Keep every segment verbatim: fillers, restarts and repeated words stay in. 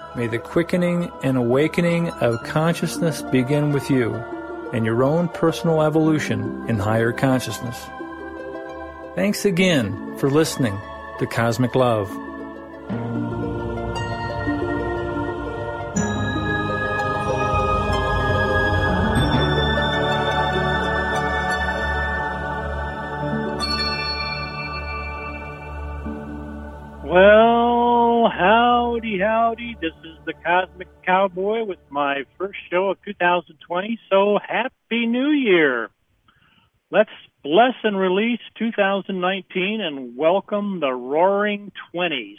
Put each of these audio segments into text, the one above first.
May the quickening and awakening of consciousness begin with you and your own personal evolution in higher consciousness. Thanks again for listening to Cosmic Love. Well, howdy, howdy. This is the Cosmic Cowboy with my first show of two thousand twenty. So Happy New Year. Let's bless and release two thousand nineteen and welcome the Roaring Twenties.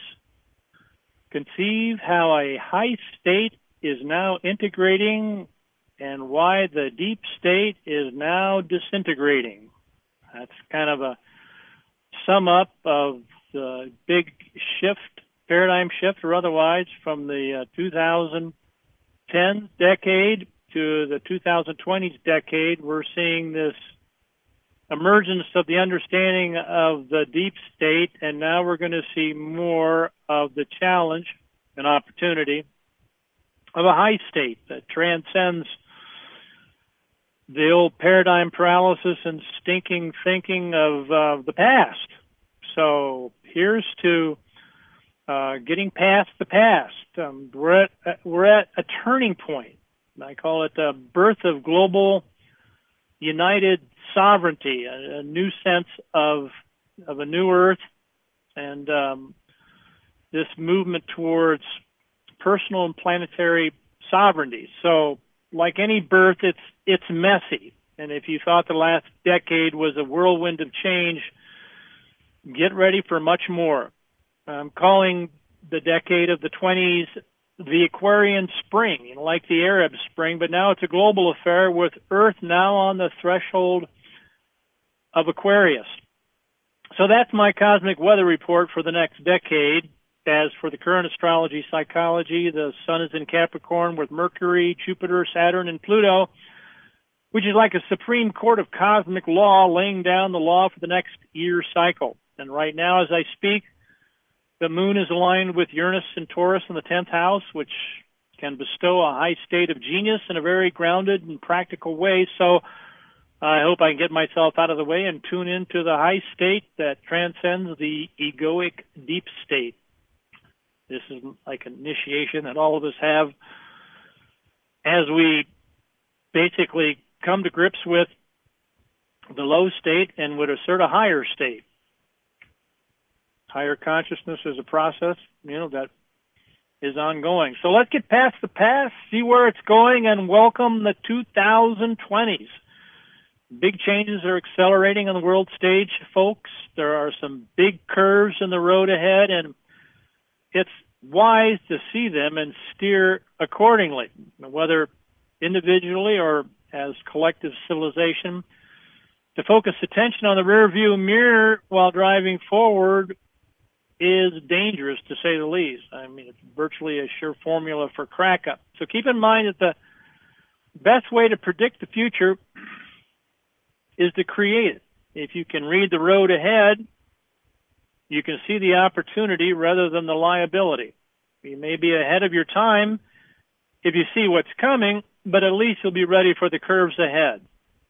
Conceive how a high state is now integrating and why the deep state is now disintegrating. That's kind of a sum up of the big shift, paradigm shift or otherwise, from the uh, two thousand ten decade to the two thousand twenties decade. We're seeing this emergence of the understanding of the deep state, and now we're going to see more of the challenge and opportunity of a high state that transcends the old paradigm paralysis and stinking thinking of uh, the past. So here's to uh, getting past the past. Um, we're at uh, we're at a turning point. I call it the birth of global united sovereignty, a, a new sense of of a new Earth, and um, this movement towards personal and planetary sovereignty. So, like any birth, it's it's messy. And if you thought the last decade was a whirlwind of change, get ready for much more. I'm calling the decade of the twenties the Aquarian Spring, you know, like the Arab Spring, but now it's a global affair with Earth now on the threshold of Aquarius. So that's my cosmic weather report for the next decade. As for the current astrology psychology, the Sun is in Capricorn with Mercury, Jupiter, Saturn, and Pluto, which is like a Supreme Court of cosmic law laying down the law for the next year cycle. And right now, as I speak, the moon is aligned with Uranus and Taurus in the tenth house, which can bestow a high state of genius in a very grounded and practical way. So I hope I can get myself out of the way and tune into the high state that transcends the egoic deep state. This is like an initiation that all of us have as we basically come to grips with the low state and would assert a higher state. Higher consciousness is a process, you know, that is ongoing. So let's get past the past, see where it's going, and welcome the two thousand twenties. Big changes are accelerating on the world stage, folks. There are some big curves in the road ahead, and it's wise to see them and steer accordingly, whether individually or as collective civilization. To focus attention on the rear view mirror while driving forward is dangerous, to say the least. I mean, it's virtually a sure formula for crack up. So keep in mind that the best way to predict the future is to create it. If you can read the road ahead, you can see the opportunity rather than the liability. You may be ahead of your time if you see what's coming, but at least you'll be ready for the curves ahead.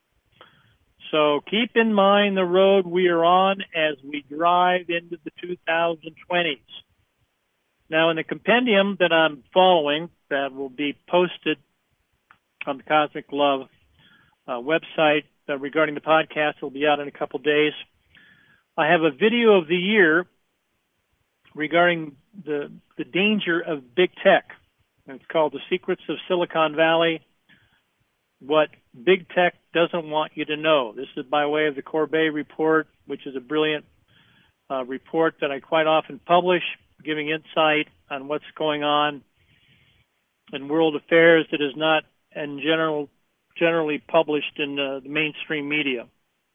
So keep in mind the road we are on as we drive into the two thousand twenties. Now, in the compendium that I'm following, that will be posted on the Cosmic Love uh, website uh, regarding the podcast, it will be out in a couple days. I have a video of the year regarding the the danger of big tech. It's called The Secrets of Silicon Valley, What Big Tech Doesn't Want You to Know. This is by way of the Corbet Report, which is a brilliant uh, report that I quite often publish, giving insight on what's going on in world affairs that is not in general, generally published in uh, the mainstream media.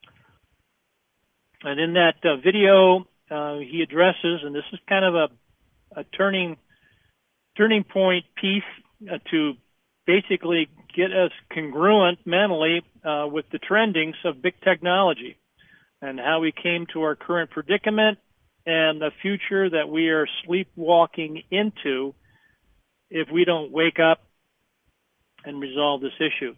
And in that uh, video, uh, he addresses, and this is kind of a, a turning turning point piece uh, to basically get us congruent mentally uh, with the trendings of big technology and how we came to our current predicament and the future that we are sleepwalking into if we don't wake up and resolve this issue.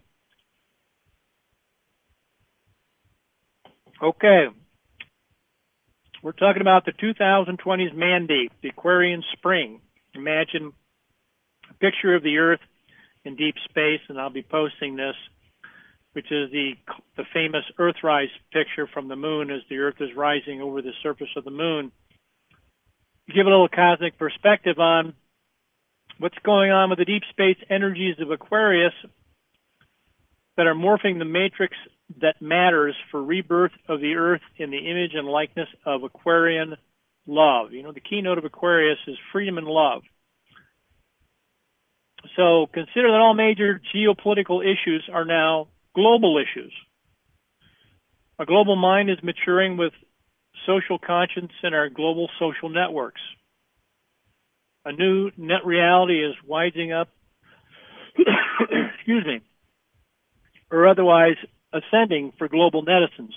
Okay. We're talking about the two thousand twenty's mandate, the Aquarian Spring. Imagine a picture of the Earth in deep space, and I'll be posting this, which is the the famous Earthrise picture from the moon as the Earth is rising over the surface of the moon. Give a little cosmic perspective on what's going on with the deep space energies of Aquarius that are morphing the matrix that matters for rebirth of the Earth in the image and likeness of Aquarian love. You know, the keynote of Aquarius is freedom and love. So consider that all major geopolitical issues are now global issues. A global mind is maturing with social conscience in our global social networks. A new net reality is wising up, excuse me, or otherwise ascending for global netizens.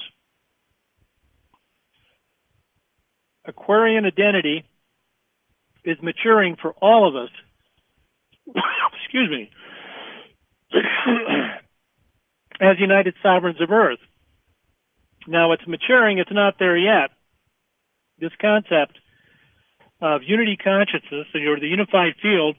Aquarian identity is maturing for all of us, excuse me, as united sovereigns of Earth. Now it's maturing, it's not there yet. This concept of unity consciousness, or the unified field,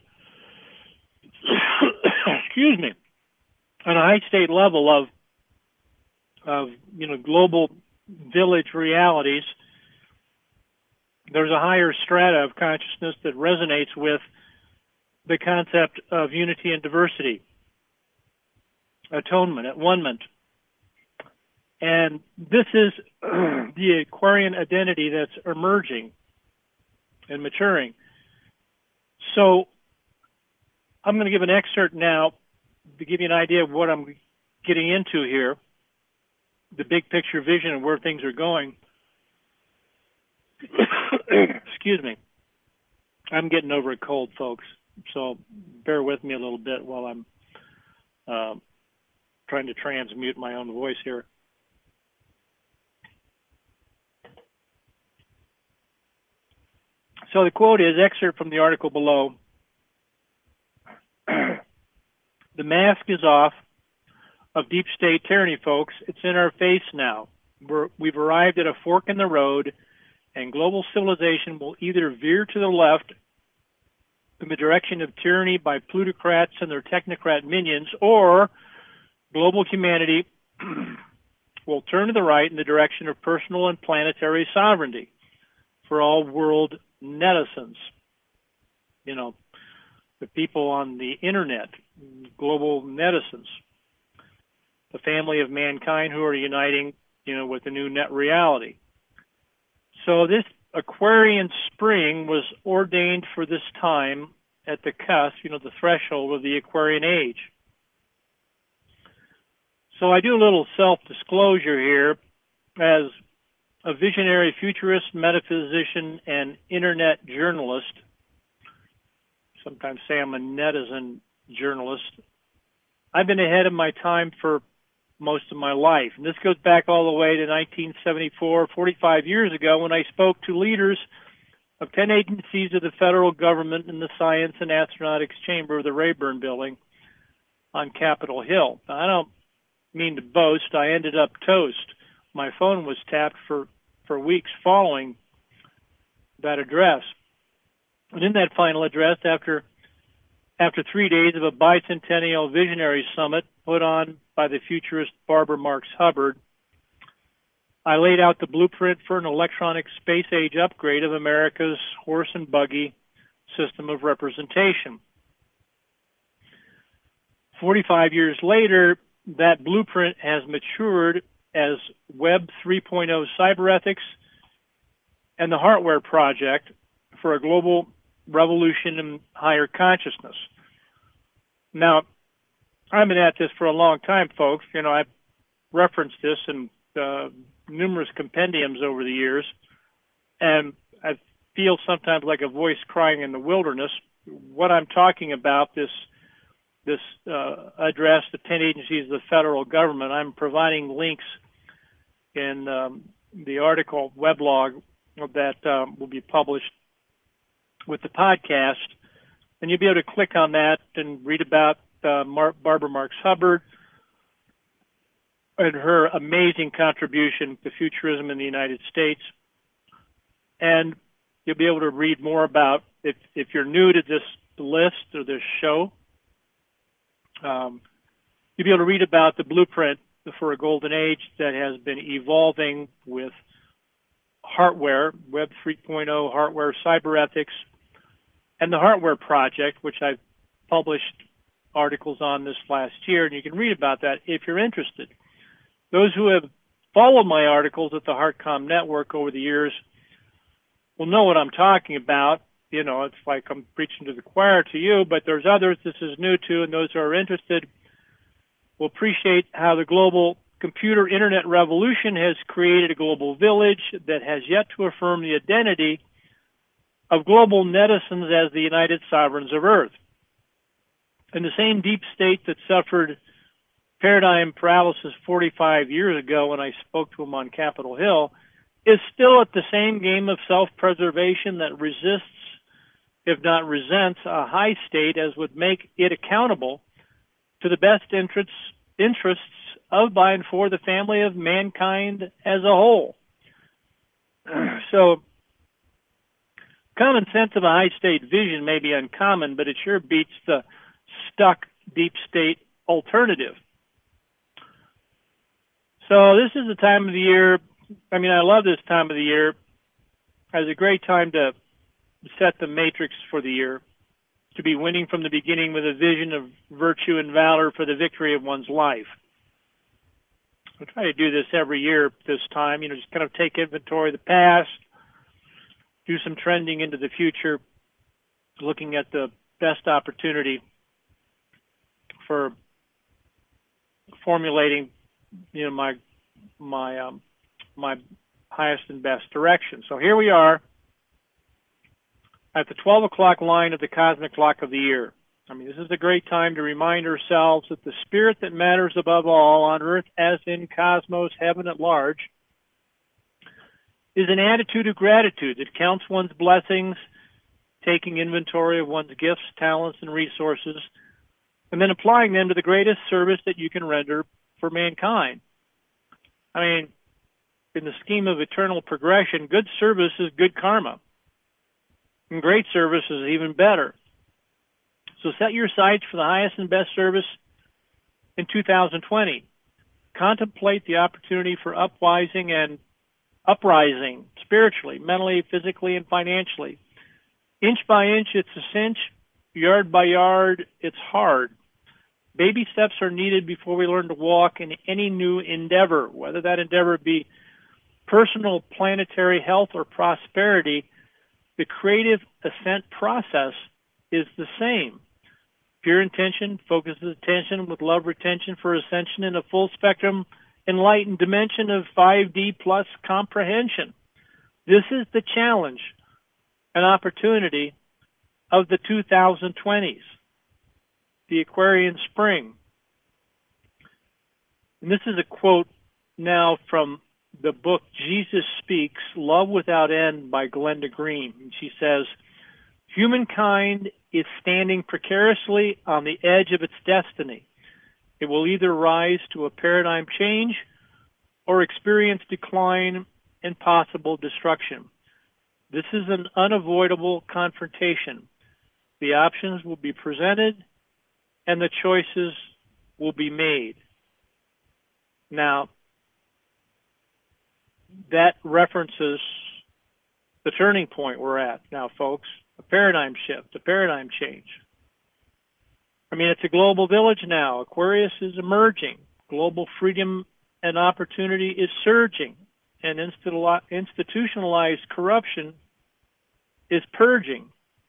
excuse me, on a high state level of, of, you know, global village realities, there's a higher strata of consciousness that resonates with the concept of unity and diversity, atonement, at one-ment. And this is the Aquarian identity that's emerging and maturing. So I'm going to give an excerpt now to give you an idea of what I'm getting into here, the big picture vision of where things are going. Excuse me. I'm getting over a cold, folks, so bear with me a little bit while I'm uh, trying to transmute my own voice here. So the quote is, excerpt from the article below, "The mask is off of deep state tyranny, folks. It's in our face now. We're, we've arrived at a fork in the road, and global civilization will either veer to the left in the direction of tyranny by plutocrats and their technocrat minions, or global humanity will turn to the right in the direction of personal and planetary sovereignty for all world netizens." You know, the people on the internet, global netizens, the family of mankind who are uniting, you know, with the new net reality. So this Aquarian Spring was ordained for this time at the cusp, you know, the threshold of the Aquarian age. So I do a little self-disclosure here as a visionary futurist, metaphysician, and internet journalist. Sometimes say I'm a netizen journalist. I've been ahead of my time for most of my life. And this goes back all the way to nineteen seventy-four, forty-five years ago, when I spoke to leaders of ten agencies of the federal government in the Science and Astronautics Chamber of the Rayburn Building on Capitol Hill. Now, I don't mean to boast. I ended up toast. My phone was tapped for, for weeks following that address. And in that final address, after after three days of a bicentennial visionary summit put on by the futurist Barbara Marx Hubbard, I laid out the blueprint for an electronic space age upgrade of America's horse and buggy system of representation. forty-five years later, that blueprint has matured as Web three point oh cyberethics and the Heartware Project for a global revolution in higher consciousness. Now, I've been at this for a long time, folks. You know, I've referenced this in uh, numerous compendiums over the years, and I feel sometimes like a voice crying in the wilderness. What I'm talking about, this this uh, address to ten agencies of the federal government, I'm providing links in um, the article weblog that um, will be published with the podcast And you'll be able to click on that and read about uh, Mar- Barbara Marx Hubbard and her amazing contribution to futurism in the United States. And you'll be able to read more about, if, if you're new to this list or this show, um, you'll be able to read about the blueprint for a golden age that has been evolving with hardware, Web three point oh, hardware, cyber ethics, and the Hardware Project, which I've published articles on this last year, and you can read about that if you're interested. Those who have followed my articles at the HeartComm Network over the years will know what I'm talking about. You know, it's like I'm preaching to the choir to you, but there's others this is new to, and those who are interested will appreciate how the global computer internet revolution has created a global village that has yet to affirm the identity of global netizens as the united sovereigns of Earth. And the same deep state that suffered paradigm paralysis forty-five years ago when I spoke to him on Capitol Hill is still at the same game of self-preservation that resists, if not resents, a high state as would make it accountable to the best interests, interests of, by, and for the family of mankind as a whole. So, common sense of a high state vision may be uncommon, but it sure beats the stuck deep state alternative. So this is the time of the year, I mean, I love this time of the year as a great time to set the matrix for the year, to be winning from the beginning with a vision of virtue and valor for the victory of one's life. I try to do this every year this time, you know, just kind of take inventory of the past, do some trending into the future, looking at the best opportunity for formulating, you know, my my um, my highest and best direction. So here we are at the twelve o'clock line of the cosmic clock of the year. I mean, this is a great time to remind ourselves that the spirit that matters above all on earth as in cosmos, heaven at large, is an attitude of gratitude that counts one's blessings, taking inventory of one's gifts, talents, and resources, and then applying them to the greatest service that you can render for mankind. I mean, in the scheme of eternal progression, good service is good karma, and great service is even better. So set your sights for the highest and best service in two thousand twenty. Contemplate the opportunity for upwising and uprising spiritually, mentally, physically, and financially. Inch by inch, it's a cinch. Yard by yard, it's hard. Baby steps are needed before we learn to walk in any new endeavor, whether that endeavor be personal, planetary health, or prosperity. The creative ascent process is the same. Pure intention focuses attention with love retention for ascension in a full spectrum enlightened dimension of five D plus comprehension. This is the challenge and opportunity of the two thousand twenties, the Aquarian spring. And this is a quote now from the book Jesus Speaks, Love Without End by Glenda Green. And she says, humankind is standing precariously on the edge of its destiny. It will either rise to a paradigm change or experience decline and possible destruction. This is an unavoidable confrontation. The options will be presented and the choices will be made. Now, that references the turning point we're at now, folks. A paradigm shift, a paradigm change. I mean, it's a global village now. Aquarius is emerging. Global freedom and opportunity is surging. And institutionalized corruption is purging.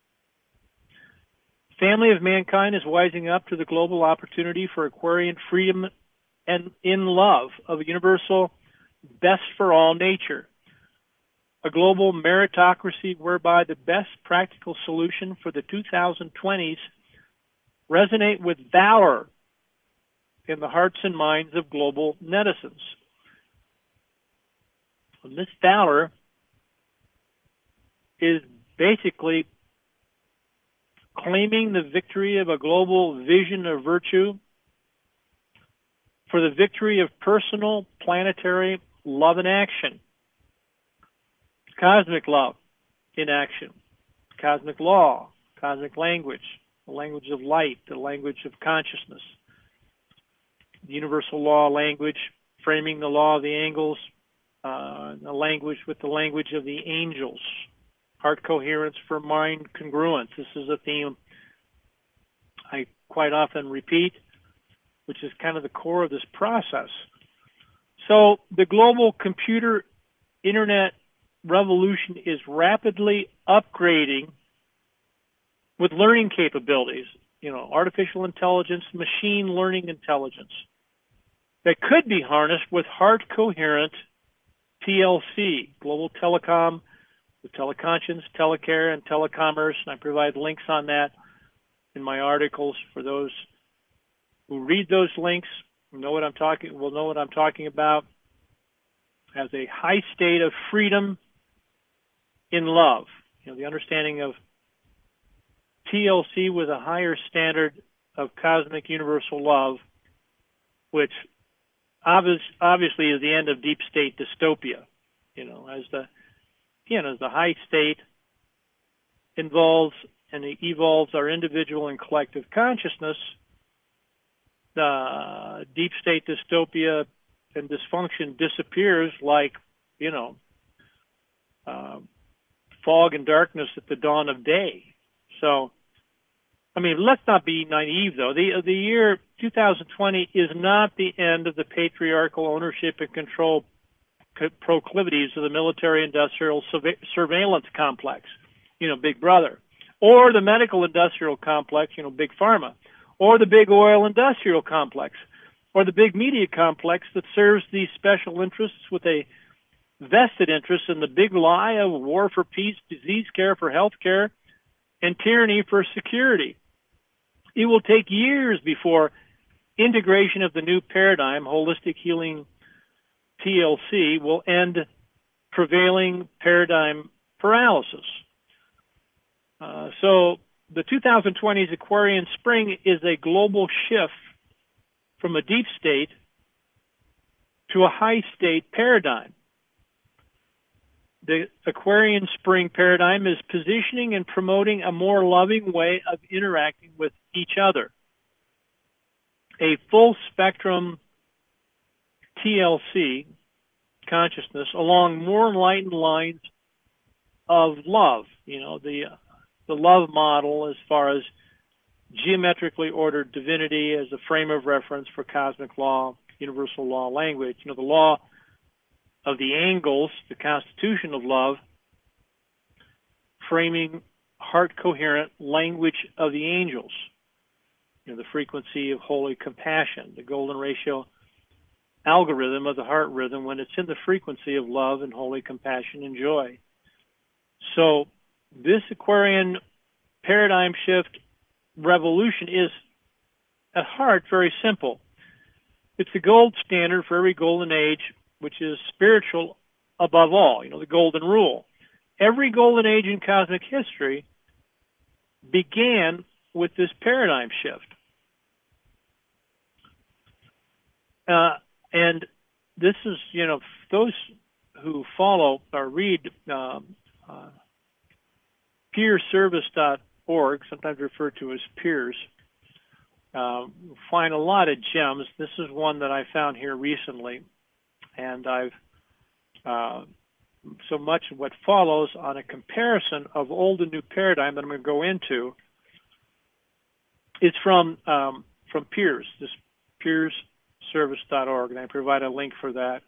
The family of mankind is wising up to the global opportunity for Aquarian freedom and in love of a universal best for all nature. A global meritocracy whereby the best practical solution for the two thousand twenties resonate with valor in the hearts and minds of global netizens. And this valor is basically claiming the victory of a global vision of virtue, for the victory of personal planetary love in action, cosmic love in action, cosmic law, cosmic language, the language of light, the language of consciousness, the universal law language, framing the law of the angles, uh, the language with the language of the angels, heart coherence for mind congruence. This is a theme I quite often repeat, which is kind of the core of this process. So the global computer internet revolution is rapidly upgrading with learning capabilities, you know, artificial intelligence, machine learning intelligence that could be harnessed with heart coherent T L C, global telecom, with teleconscience, telecare, and telecommerce. And I provide links on that in my articles for those who read those links, know what I'm talking, will know what I'm talking about, as a high state of freedom in love. You know, the understanding of T L C with a higher standard of cosmic universal love, which obvious, obviously is the end of deep state dystopia. You know, as the, again, as the high state involves and evolves our individual and collective consciousness, the deep state dystopia and dysfunction disappears like, you know, uh, fog and darkness at the dawn of day. So, I mean, let's not be naive, though. The, the year two thousand twenty is not the end of the patriarchal ownership and control proclivities of the military-industrial surveillance complex, you know, Big Brother, or the medical-industrial complex, you know, Big Pharma, or the big oil industrial complex, or the big media complex that serves these special interests with a vested interest in the big lie of war for peace, disease care for health care, and tyranny for security. It will take years before integration of the new paradigm, holistic healing T L C, will end prevailing paradigm paralysis. Uh, so the two thousand twenty's Aquarian Spring is a global shift from a deep state to a high state paradigm. The Aquarian Spring paradigm is positioning and promoting a more loving way of interacting with each other. A full spectrum T L C consciousness along more enlightened lines of love. You know, the the love model as far as geometrically ordered divinity as a frame of reference for cosmic law, universal law language. You know, the law of the angles, the constitution of love, framing heart-coherent language of the angels. You know, the frequency of holy compassion, the golden ratio algorithm of the heart rhythm when it's in the frequency of love and holy compassion and joy. So this Aquarian paradigm shift revolution is at heart very simple. It's the gold standard for every golden age, which is spiritual above all, you know, the golden rule. Every golden age in cosmic history began with this paradigm shift. Uh, and this is, you know, those who follow or read um, uh, peer service dot org, sometimes referred to as peers, uh, find a lot of gems. This is one that I found here recently, and I've uh, so much of what follows on a comparison of old and new paradigm that I'm going to go into is from um, from Peers, this peers service dot org, and I provide a link for that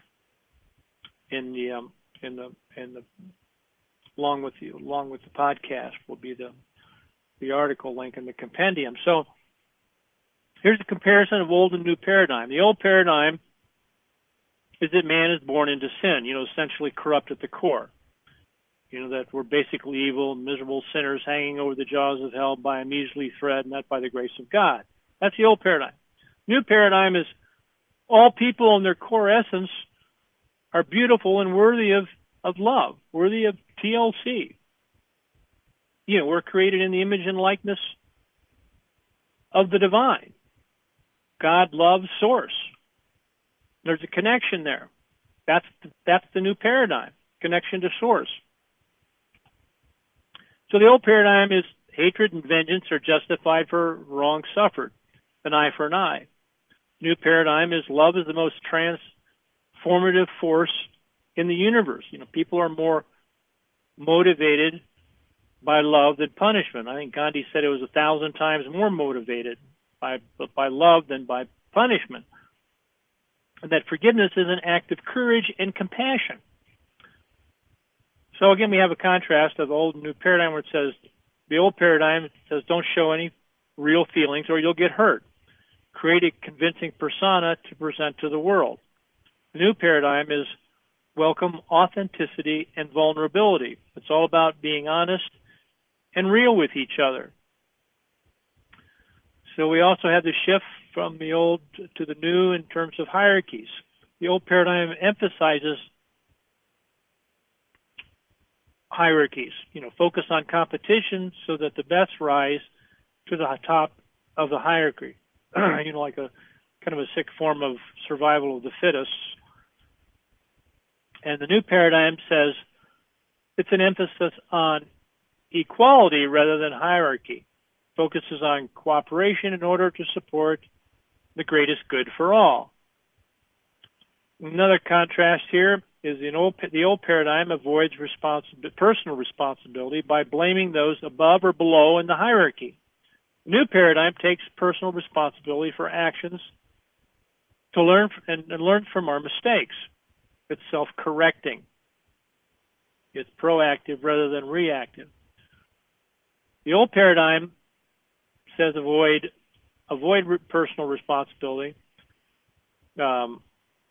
in the um, in the in the along with the along with the podcast will be the the article link in the compendium. So here's a comparison of old and new paradigm. The old paradigm is that man is born into sin, you know, essentially corrupt at the core. You know, that we're basically evil, miserable sinners hanging over the jaws of hell by a measly thread, not by the grace of God. That's the old paradigm. New paradigm is all people in their core essence are beautiful and worthy of, of love, worthy of T L C. you know, we're created in the image and likeness of the divine. God loves source. There's a connection there. That's the, that's the new paradigm, connection to source. So the old paradigm is hatred and vengeance are justified for wrong suffered, an eye for an eye. New paradigm is love is the most transformative force in the universe. You know, people are more motivated by love than punishment. I think Gandhi said it was a thousand times more motivated by by love than by punishment. And that forgiveness is an act of courage and compassion. So again, we have a contrast of the old and new paradigm where it says, the old paradigm says don't show any real feelings or you'll get hurt. Create a convincing persona to present to the world. The new paradigm is welcome authenticity and vulnerability. It's all about being honest and real with each other. So we also have the shift from the old to the new in terms of hierarchies. The old paradigm emphasizes hierarchies, you know, focus on competition so that the best rise to the top of the hierarchy. You know, like a kind of a sick form of survival of the fittest. And the new paradigm says it's an emphasis on equality rather than hierarchy. Focuses on cooperation in order to support the greatest good for all. Another contrast here is the old, the old paradigm avoids responsi- personal responsibility by blaming those above or below in the hierarchy. The new paradigm takes personal responsibility for actions to learn and, and learn from our mistakes. It's self-correcting. It's proactive rather than reactive. The old paradigm says avoid avoid personal responsibility. Um,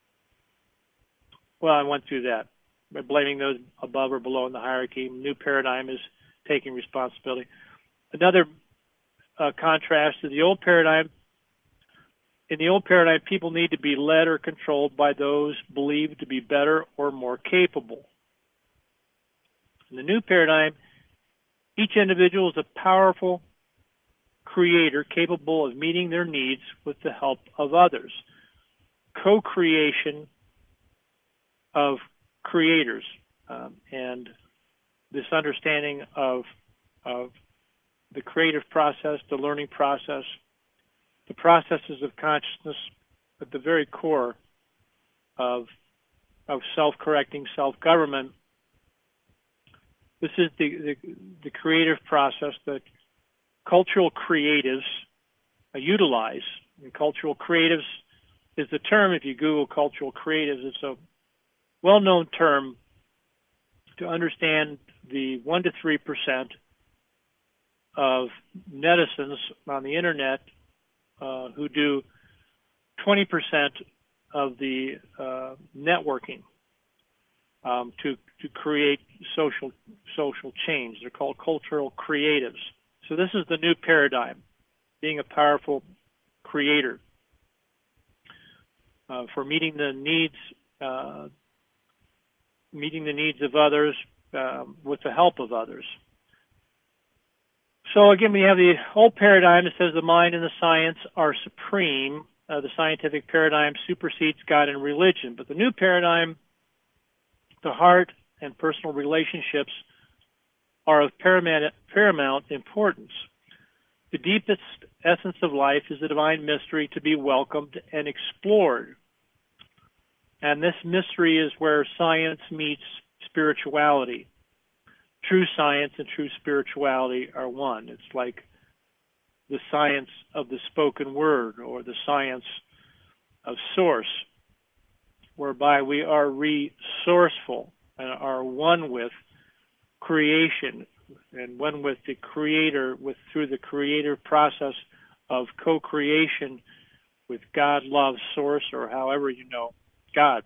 well, I went through that. By blaming those above or below in the hierarchy. New paradigm is taking responsibility. Another uh, contrast is the old paradigm. In the old paradigm, people need to be led or controlled by those believed to be better or more capable. In the new paradigm, each individual is a powerful creator capable of meeting their needs with the help of others. Co-creation of creators um, and this understanding of, of the creative process, the learning process, the processes of consciousness at the very core of, of self-correcting self-government. This is the, the, the creative process that cultural creatives uh, utilize. And cultural creatives is the term, if you Google cultural creatives, it's a well-known term to understand the one to three percent of netizens on the internet uh, who do twenty percent of the uh, networking um, to to create social social change. They're called cultural creatives. So this is the new paradigm, being a powerful creator uh, for meeting the needs, uh, meeting the needs of others uh, with the help of others. So again, we have the old paradigm that says the mind and the science are supreme. Uh, the scientific paradigm supersedes God and religion. But the new paradigm, the heart and personal relationships are of paramount, paramount importance. The deepest essence of life is the divine mystery to be welcomed and explored. And this mystery is where science meets spirituality. True science and true spirituality are one. It's like the science of the spoken word or the science of source, whereby we are resourceful and are one with creation and one with the creator with through the creative process of co-creation with God, love, source, or however you know God.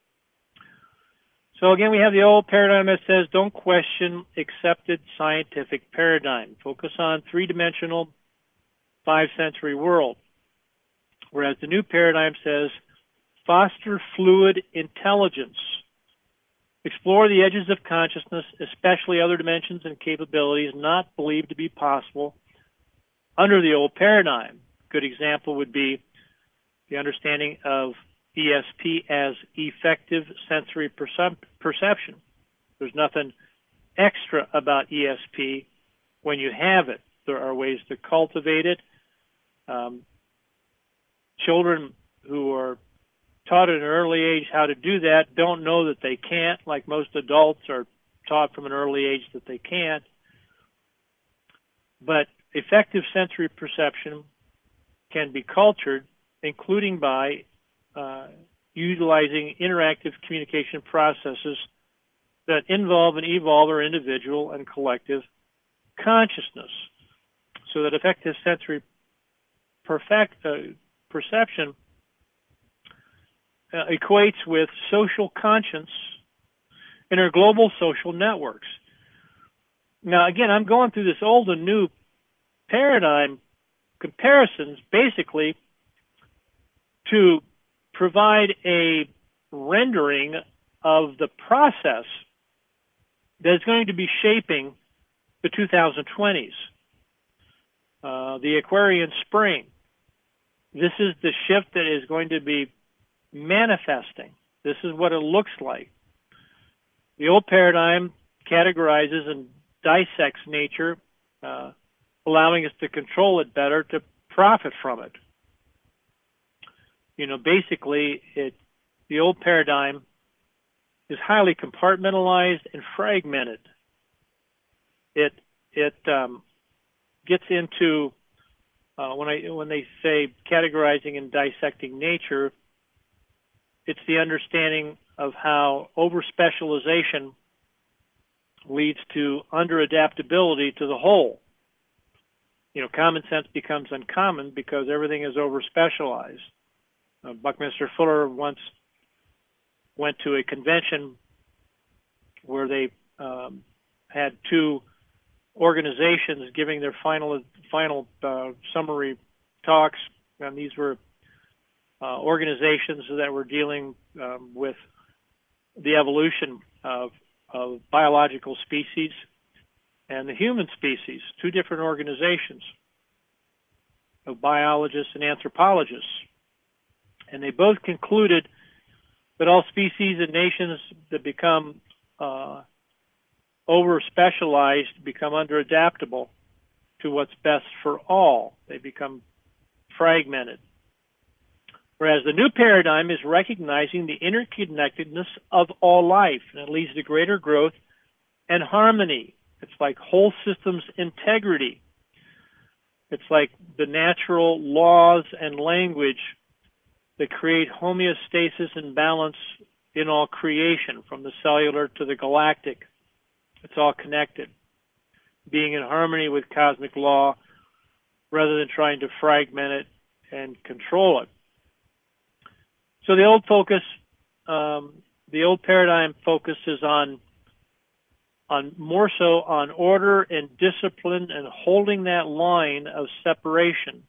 So again, we have the old paradigm that says don't question accepted scientific paradigm. Focus on three-dimensional, five-sensory world. Whereas the new paradigm says foster fluid intelligence Explore the edges of consciousness, especially other dimensions and capabilities not believed to be possible under the old paradigm. Good example would be the understanding of E S P as effective sensory percep- perception. There's nothing extra about E S P when you have it. There are ways to cultivate it. Um, children who are taught at an early age how to do that don't know that they can't, like most adults are taught from an early age that they can't. But effective sensory perception can be cultured, including by uh, utilizing interactive communication processes that involve and evolve our individual and collective consciousness, so that effective sensory perfect, uh, perception uh, equates with social conscience in our global social networks. Now, again, I'm going through this old and new paradigm comparisons basically to provide a rendering of the process that is going to be shaping the two thousand twenties. Uh, the Aquarian Spring. This is the shift that is going to be manifesting. This is what it looks like. The old paradigm categorizes and dissects nature, uh, allowing us to control it better, to profit from it. You know, basically, it, the old paradigm is highly compartmentalized and fragmented. It it um, gets into uh, when I when they say categorizing and dissecting nature, it's the understanding of how over-specialization leads to under-adaptability to the whole. You know, common sense becomes uncommon because everything is over-specialized. Uh, Buckminster Fuller once went to a convention where they um, had two organizations giving their final final uh, summary talks, and these were uh, organizations that were dealing um, with the evolution of, of biological species and the human species, two different organizations of biologists and anthropologists. And they both concluded that all species and nations that become uh, over-specialized become under-adaptable to what's best for all. They become fragmented. Whereas the new paradigm is recognizing the interconnectedness of all life, and it leads to greater growth and harmony. It's like whole systems integrity. It's like the natural laws and language that create homeostasis and balance in all creation, from the cellular to the galactic. It's all connected, being in harmony with cosmic law rather than trying to fragment it and control it. So the old focus, um, the old paradigm focuses on, on more so on order and discipline and holding that line of separation.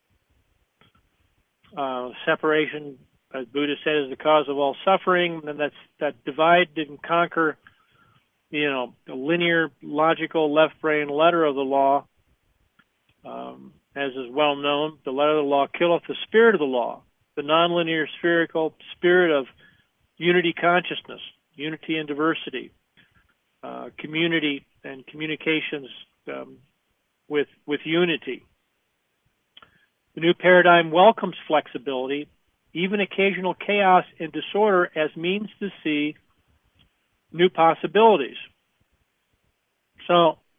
Uh, separation, as Buddha said, is the cause of all suffering, and that's that divide and conquer, you know, the linear, logical, left brain letter of the law, um, as is well known. The letter of the law killeth the spirit of the law, the nonlinear spherical spirit of unity consciousness, unity and diversity, uh, community and communications um, with with unity. The new paradigm welcomes flexibility, even occasional chaos and disorder, as means to see new possibilities. So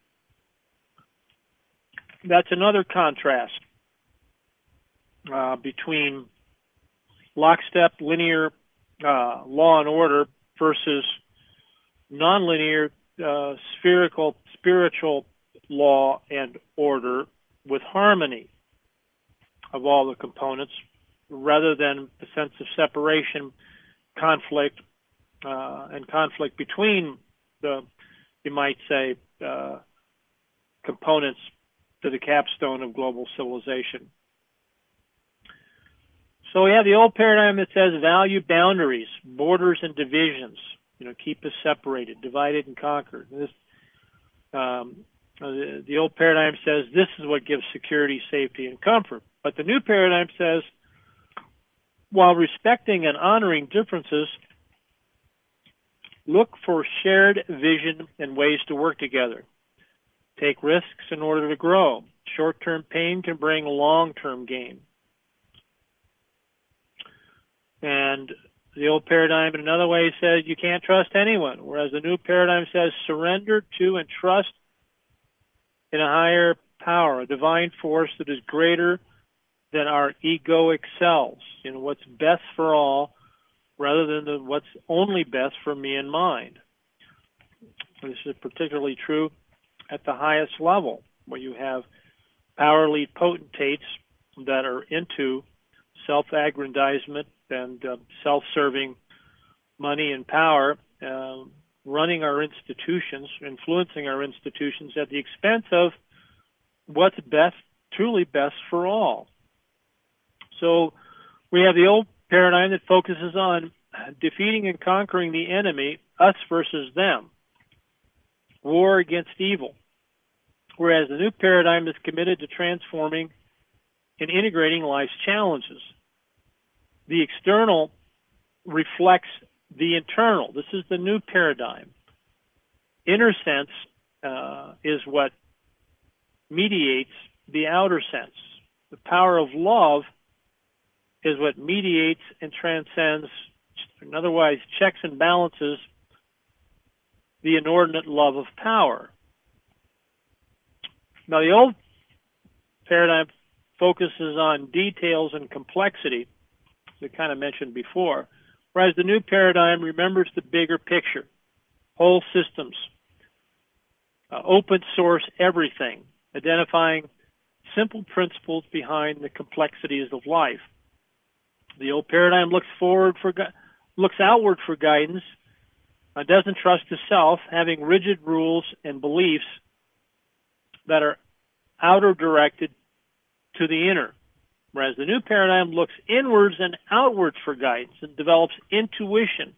that's another contrast uh, between lockstep linear uh, law and order versus nonlinear uh, spherical spiritual law and order with harmony of all the components, rather than the sense of separation, conflict, uh, and conflict between the, you might say, uh, components to the capstone of global civilization. So we have the old paradigm that says value boundaries, borders, and divisions. you know, keep us separated, divided and conquered. This, um, the, the old paradigm says this is what gives security, safety, and comfort. But the new paradigm says, while respecting and honoring differences, look for shared vision and ways to work together. Take risks in order to grow. Short-term pain can bring long-term gain. And the old paradigm in another way says you can't trust anyone, whereas the new paradigm says surrender to and trust in a higher power, a divine force that is greater than our egoic selves, you know, what's best for all rather than the, what's only best for me and mine. This is particularly true at the highest level, where you have power elite potentates that are into self-aggrandizement and uh, self-serving money and power, uh, running our institutions, influencing our institutions at the expense of what's best, truly best for all. So we have the old paradigm that focuses on defeating and conquering the enemy, us versus them, war against evil, whereas the new paradigm is committed to transforming and integrating life's challenges. The external reflects the internal. This is the new paradigm. Inner sense uh, is what mediates the outer sense. The power of love is what mediates and transcends, and otherwise checks and balances the inordinate love of power. Now, the old paradigm focuses on details and complexity, as I kind of mentioned before, whereas the new paradigm remembers the bigger picture, whole systems, uh, open source everything, identifying simple principles behind the complexities of life. The old paradigm looks forward for, looks outward for guidance, uh, doesn't trust the self, having rigid rules and beliefs that are outer directed to the inner. Whereas the new paradigm looks inwards and outwards for guidance and develops intuition.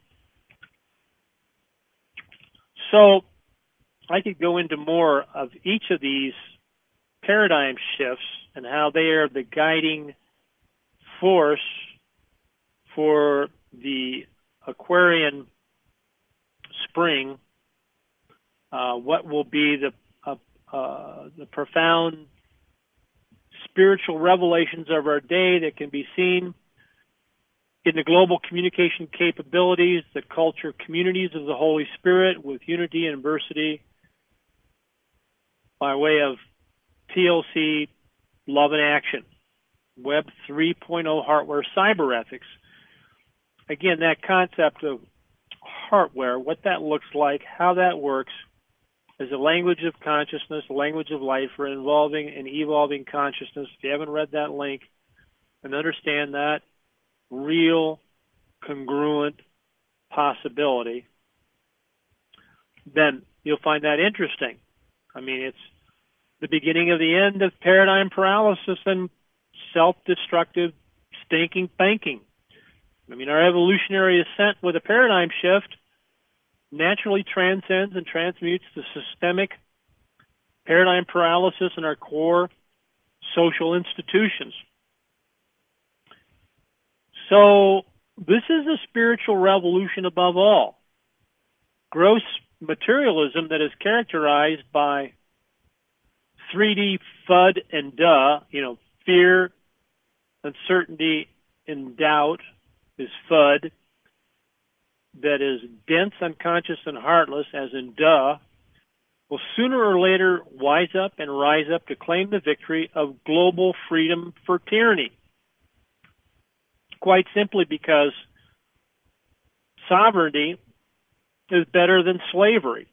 So I could go into more of each of these paradigm shifts and how they are the guiding force for the Aquarian spring, uh, what will be the uh, uh, the profound spiritual revelations of our day that can be seen in the global communication capabilities, the culture communities of the Holy Spirit with unity and diversity by way of T L C, love and action, Web three point oh hardware cyber ethics. Again, that concept of hardware, what that looks like, how that works, is a language of consciousness, a language of life for involving and evolving consciousness. If you haven't read that link and understand that real, congruent possibility, then you'll find that interesting. I mean, it's the beginning of the end of paradigm paralysis and self-destructive stinking thinking. I mean, our evolutionary ascent with a paradigm shift naturally transcends and transmutes the systemic paradigm paralysis in our core social institutions. So this is a spiritual revolution above all. Gross materialism that is characterized by three D FUD and duh, you know, fear, uncertainty, and doubt is FUD, that is dense, unconscious, and heartless, as in duh, will sooner or later wise up and rise up to claim the victory of global freedom for tyranny. Quite simply because sovereignty is better than slavery,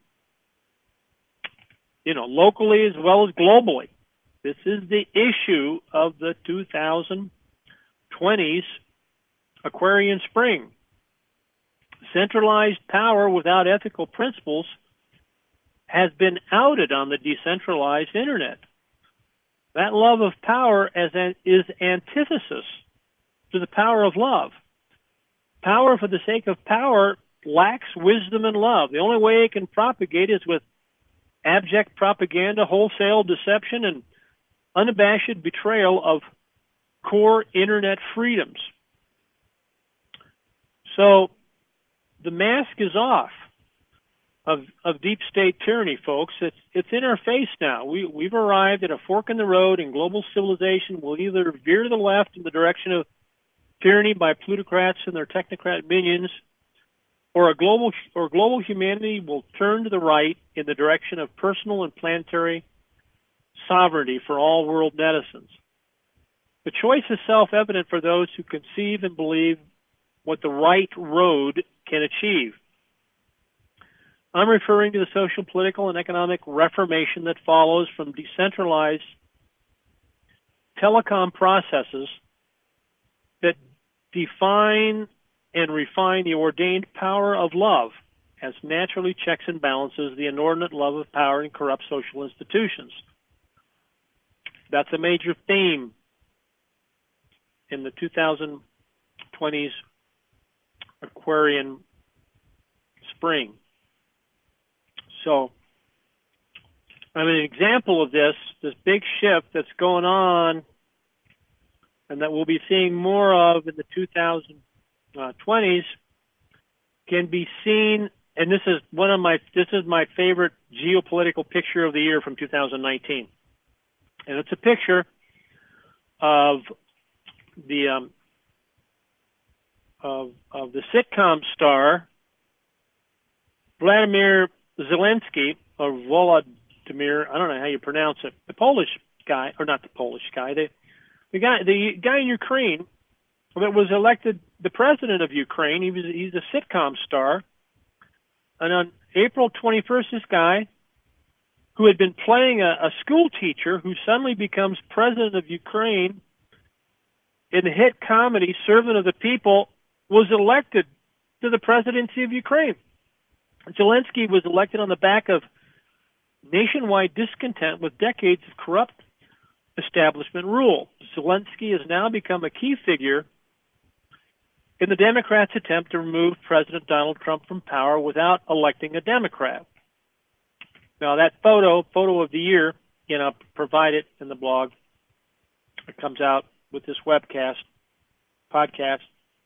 you know, locally as well as globally. This is the issue of the two thousand twenties Aquarian spring. Centralized power without ethical principles has been outed on the decentralized internet. That love of power as an, is antithesis to the power of love. Power for the sake of power lacks wisdom and love. The only way it can propagate is with abject propaganda, wholesale deception, and unabashed betrayal of core internet freedoms. So the mask is off of, of deep state tyranny, folks. It's, it's in our face now. We, we've arrived at a fork in the road, and global civilization will either veer to the left in the direction of tyranny by plutocrats and their technocrat minions, or a global or global humanity will turn to the right in the direction of personal and planetary sovereignty for all world netizens. The choice is self-evident for those who conceive and believe what the right road can achieve. I'm referring to the social, political, and economic reformation that follows from decentralized telecom processes that define and refine the ordained power of love as naturally checks and balances the inordinate love of power in corrupt social institutions. That's a major theme in the twenty twenties Aquarian spring. So, I mean, an example of this, this big shift that's going on and that we'll be seeing more of in the two thousand twenties can be seen, and this is one of my, this is my favorite geopolitical picture of the year from two thousand nineteen. And it's a picture of the, um, of, of the sitcom star, Vladimir Zelensky, or Volodymyr, I don't know how you pronounce it, the Polish guy, or not the Polish guy, the, the guy, the guy in Ukraine that was elected the president of Ukraine. He was, he's a sitcom star. And on April twenty-first, this guy, who had been playing a, a school teacher who suddenly becomes president of Ukraine in the hit comedy Servant of the People, was elected to the presidency of Ukraine. Zelensky was elected on the back of nationwide discontent with decades of corrupt establishment rule. Zelensky has now become a key figure in the Democrats' attempt to remove President Donald Trump from power without electing a Democrat. Now, that photo, photo of the year, you know, provide it in the blog. It comes out with this webcast, podcast.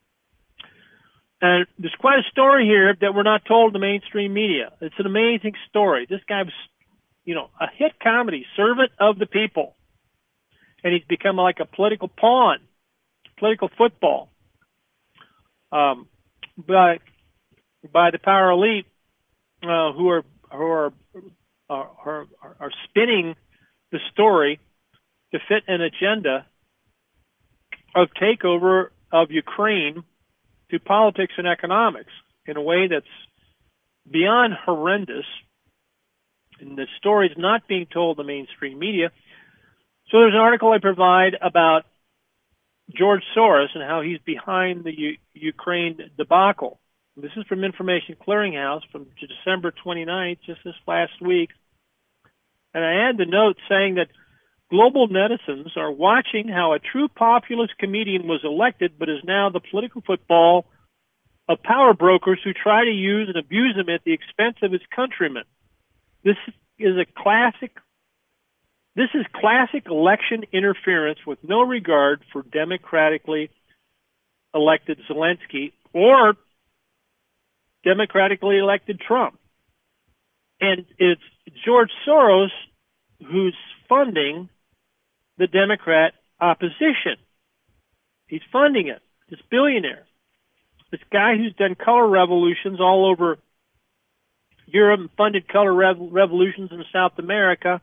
And there's quite a story here that we're not told in the mainstream media. It's an amazing story. This guy was, you know, a hit comedy, Servant of the People. And he's become like a political pawn, political football, um, by, by the power elite uh, who are who are, are are are spinning the story to fit an agenda of takeover of Ukraine to politics and economics in a way that's beyond horrendous. And the story is not being told in the mainstream media. So there's an article I provide about George Soros and how he's behind the U- Ukraine debacle. This is from Information Clearinghouse from December twenty-ninth, just this last week. And I add the note saying that global netizens are watching how a true populist comedian was elected but is now the political football of power brokers who try to use and abuse him at the expense of his countrymen. This is a classic This is classic election interference with no regard for democratically elected Zelensky or democratically elected Trump. And it's George Soros who's funding the Democrat opposition. He's funding it, this billionaire. This guy who's done color revolutions all over Europe and funded color rev- revolutions in South America.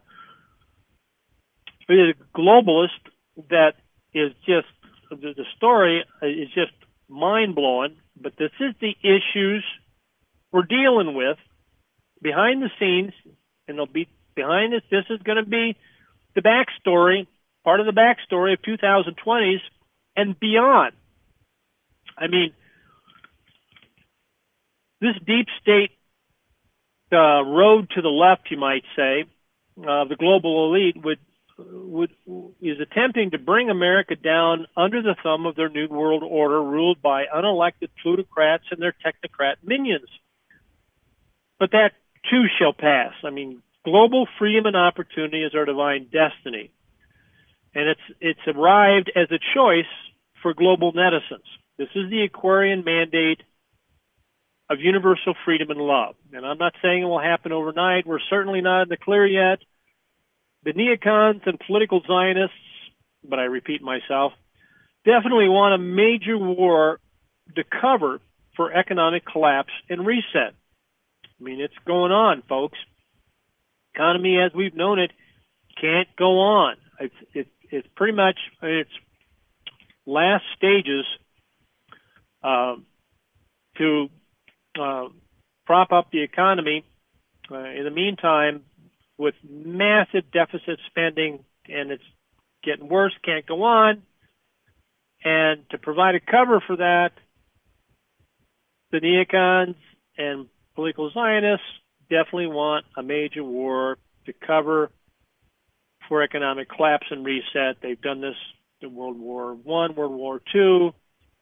He's a globalist that is just, the story is just mind-blowing, but this is the issues we're dealing with behind the scenes, and they'll be behind this. This is going to be the backstory, part of the backstory of twenty twenties and beyond. I mean, this deep state uh, road to the left, you might say, uh, the global elite would would, is attempting to bring America down under the thumb of their New World Order ruled by unelected plutocrats and their technocrat minions. But that too shall pass. I mean, global freedom and opportunity is our divine destiny. And it's it's arrived as a choice for global netizens. This is the Aquarian mandate of universal freedom and love. And I'm not saying it will happen overnight. We're certainly not in the clear yet. The neocons and political Zionists, but I repeat myself, definitely want a major war to cover for economic collapse and reset. I mean, it's going on, folks. Economy as we've known it can't go on. It's, it, it's pretty much in its last stages uh, to uh, prop up the economy. Uh, in the meantime, with massive deficit spending, and it's getting worse, can't go on. And to provide a cover for that, the neocons and political Zionists definitely want a major war to cover for economic collapse and reset. They've done this in World War One, World War Two.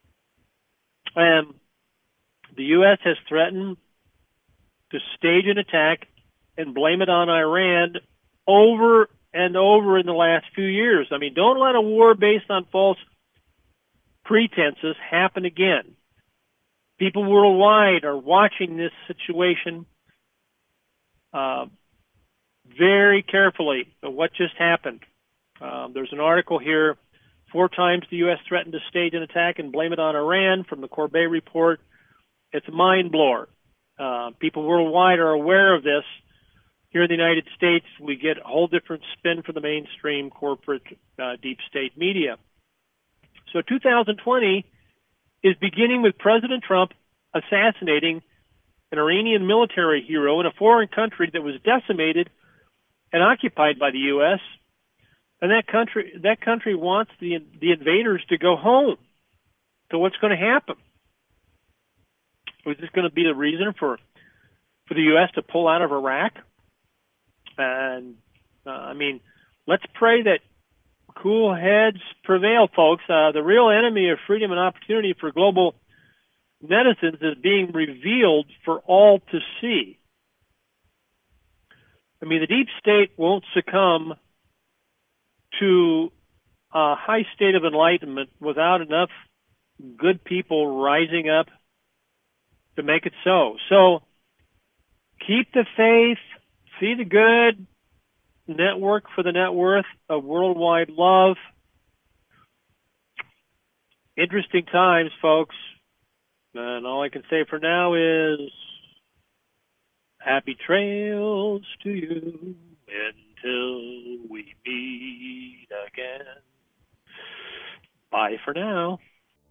And the U S has threatened to stage an attack and blame it on Iran over and over in the last few years. I mean, don't let a war based on false pretenses happen again. People worldwide are watching this situation uh, very carefully of what just happened. Um, there's an article here, four times the U S threatened to stage an attack and blame it on Iran from the Corbett report. It's a mind blower. Uh, people worldwide are aware of this. Here in the United States, we get a whole different spin from the mainstream corporate uh, deep state media. So two thousand twenty is beginning with President Trump assassinating an Iranian military hero in a foreign country that was decimated and occupied by the U S. And that country, that country wants the the invaders to go home. So what's going to happen? Is this going to be the reason for for the U S to pull out of Iraq? And uh, I mean, let's pray that cool heads prevail, folks. Uh, the real enemy of freedom and opportunity for global netizens is being revealed for all to see. I mean, the deep state won't succumb to a high state of enlightenment without enough good people rising up to make it so. So keep the faith, see the good, network for the net worth of worldwide love. Interesting times, folks. And all I can say for now is happy trails to you until we meet again. Bye for now.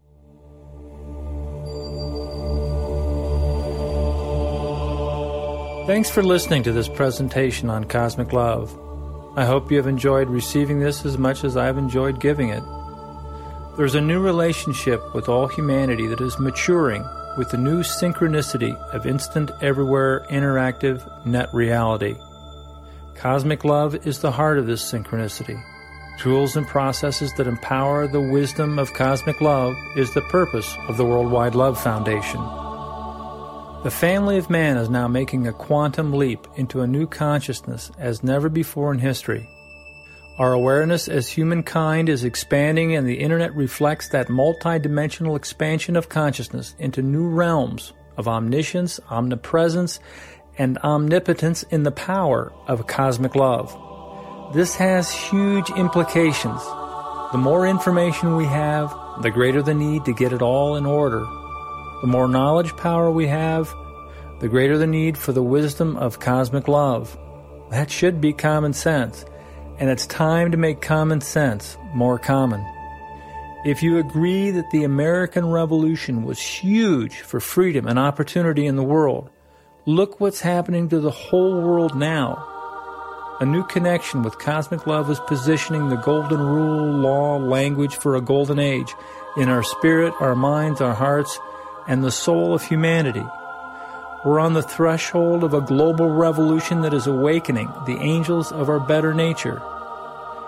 Thanks for listening to this presentation on Cosmic Love. I hope you have enjoyed receiving this as much as I've enjoyed giving it. There's a new relationship with all humanity that is maturing with the new synchronicity of instant, everywhere, interactive net reality. Cosmic Love is the heart of this synchronicity. Tools and processes that empower the wisdom of Cosmic Love is the purpose of the Worldwide Love Foundation. The family of man is now making a quantum leap into a new consciousness as never before in history. Our awareness as humankind is expanding, and the Internet reflects that multidimensional expansion of consciousness into new realms of omniscience, omnipresence, and omnipotence in the power of cosmic love. This has huge implications. The more information we have, the greater the need to get it all in order. The more knowledge power we have, the greater the need for the wisdom of cosmic love. That should be common sense, and it's time to make common sense more common. If you agree that the American Revolution was huge for freedom and opportunity in the world, look what's happening to the whole world now. A new connection with cosmic love is positioning the golden rule, law, language for a golden age in our spirit, our minds, our hearts, and the soul of humanity. We're on the threshold of a global revolution that is awakening the angels of our better nature.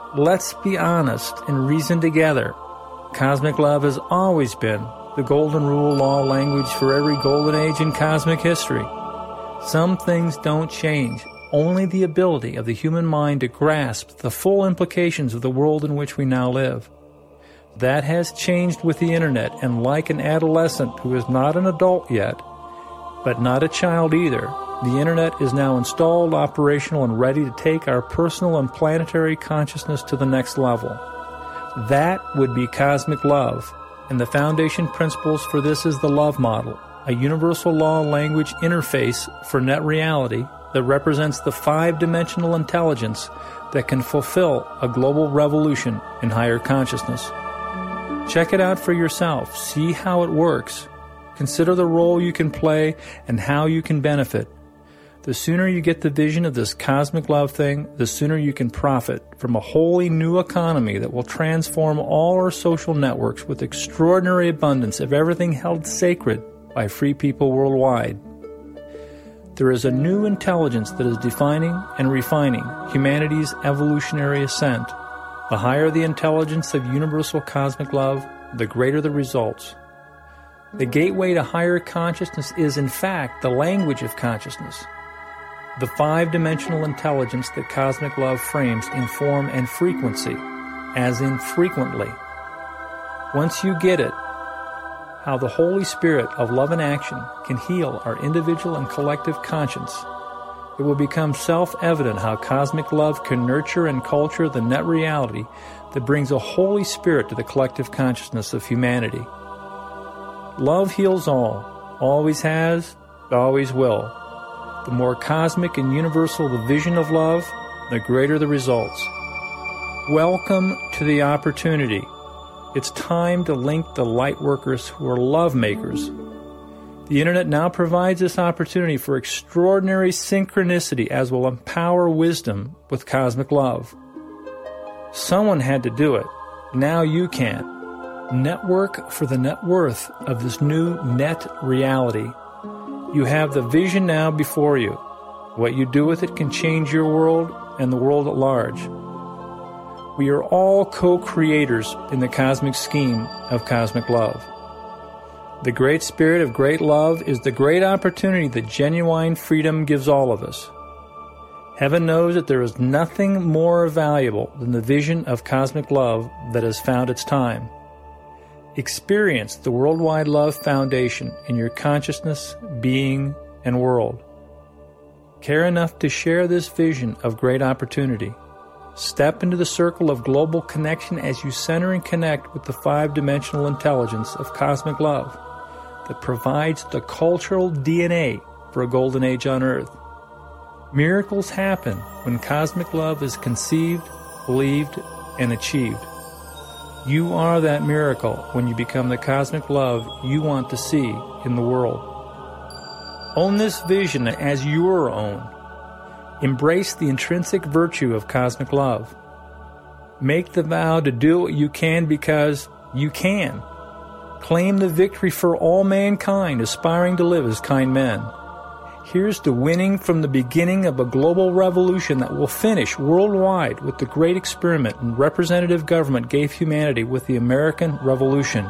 let's be honest and reason together. Cosmic love has always been the golden rule law language for every golden age in cosmic history. Some things don't change, only the ability of the human mind to grasp the full implications of the world in which we now live. That has changed with the internet, and like an adolescent who is not an adult yet, but not a child either, the internet is now installed, operational, and ready to take our personal and planetary consciousness to the next level. That would be cosmic love, and the foundation principles for this is the love model, a universal law language interface for net reality that represents the five-dimensional intelligence that can fulfill a global revolution in higher consciousness. Check it out for yourself. See how it works. Consider the role you can play and how you can benefit. The sooner you get the vision of this cosmic love thing, the sooner you can profit from a wholly new economy that will transform all our social networks with extraordinary abundance of everything held sacred by free people worldwide. There is a new intelligence that is defining and refining humanity's evolutionary ascent. The higher the intelligence of universal cosmic love, the greater the results. The gateway to higher consciousness is, in fact, the language of consciousness. The five-dimensional intelligence that cosmic love frames in form and frequency, as in frequently. Once you get it, how the Holy Spirit of love and action can heal our individual and collective conscience, it will become self-evident how cosmic love can nurture and culture the net reality that brings a Holy Spirit to the collective consciousness of humanity. Love heals all, always has, always will. The more cosmic and universal the vision of love, the greater the results. Welcome to the opportunity. It's time to link the light workers who are love makers. The internet now provides this opportunity for extraordinary synchronicity as will empower wisdom with cosmic love. Someone had to do it. Now you can. Network for the net worth of this new net reality. You have the vision now before you. What you do with it can change your world and the world at large. We are all co-creators in the cosmic scheme of cosmic love. The great spirit of great love is the great opportunity that genuine freedom gives all of us. Heaven knows that there is nothing more valuable than the vision of cosmic love that has found its time. Experience the Worldwide Love Foundation in your consciousness, being, and world. Care enough to share this vision of great opportunity. Step into the circle of global connection as you center and connect with the five-dimensional intelligence of cosmic love that provides the cultural D N A for a golden age on Earth. Miracles happen when cosmic love is conceived, believed, and achieved. You are that miracle when you become the cosmic love you want to see in the world. Own this vision as your own. Embrace the intrinsic virtue of cosmic love. Make the vow to do what you can because you can. Claim the victory for all mankind aspiring to live as kind men. Here's to winning from the beginning of a global revolution that will finish worldwide with the great experiment and representative government gave humanity with the American Revolution.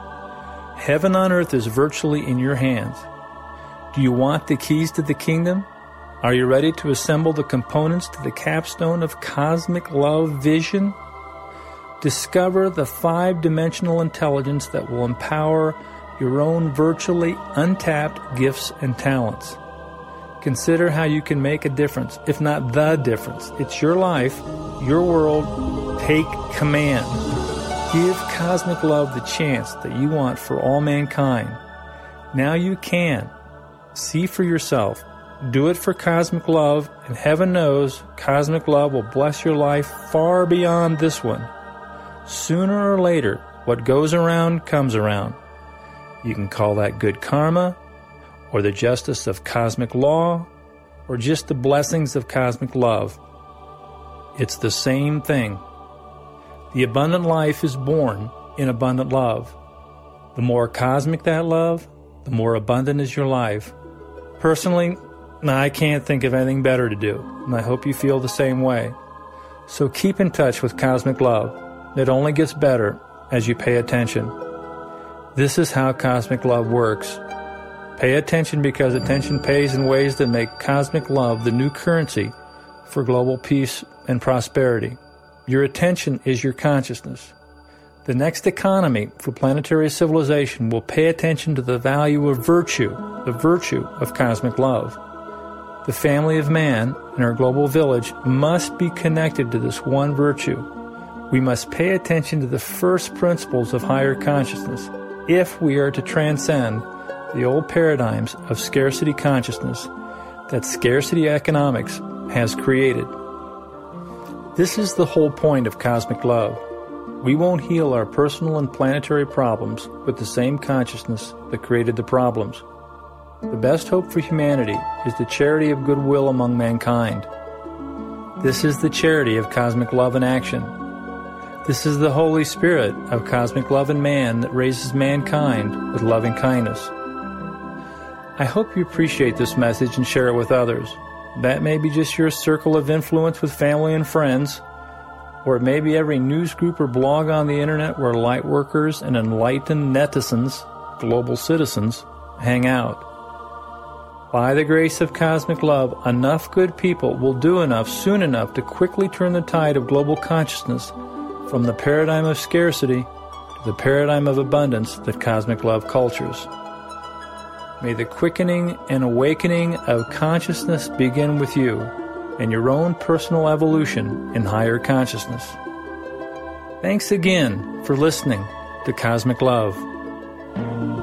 Heaven on earth is virtually in your hands. Do you want the keys to the kingdom? Are you ready to assemble the components to the capstone of cosmic love vision? Discover the five-dimensional intelligence that will empower your own virtually untapped gifts and talents. Consider how you can make a difference, if not the difference. It's your life, your world. Take command. Give cosmic love the chance that you want for all mankind. Now you can. See for yourself. Do it for cosmic love, and heaven knows cosmic love will bless your life far beyond this one. Sooner or later, what goes around comes around. You can call that good karma, or the justice of cosmic law, or just the blessings of cosmic love. It's the same thing. The abundant life is born in abundant love. The more cosmic that love, the more abundant is your life. Personally, I can't think of anything better to do, and I hope you feel the same way. So keep in touch with Cosmic Love. It only gets better as you pay attention. This is how Cosmic Love works. Pay attention because attention pays in ways that make Cosmic Love the new currency for global peace and prosperity. Your attention is your consciousness. The next economy for planetary civilization will pay attention to the value of virtue, the virtue of Cosmic Love. The family of man in our global village must be connected to this one virtue. We must pay attention to the first principles of higher consciousness if we are to transcend the old paradigms of scarcity consciousness that scarcity economics has created. This is the whole point of Cosmic Love. We won't heal our personal and planetary problems with the same consciousness that created the problems. The best hope for humanity is the charity of goodwill among mankind. This is the charity of Cosmic Love in action. This is the Holy Spirit of Cosmic Love in man that raises mankind with loving kindness. I hope you appreciate this message and share it with others. That may be just your circle of influence with family and friends, or it may be every news group or blog on the internet where light workers and enlightened netizens, global citizens, hang out. By the grace of Cosmic Love, enough good people will do enough soon enough to quickly turn the tide of global consciousness from the paradigm of scarcity to the paradigm of abundance that Cosmic Love cultures. May the quickening and awakening of consciousness begin with you and your own personal evolution in higher consciousness. Thanks again for listening to Cosmic Love.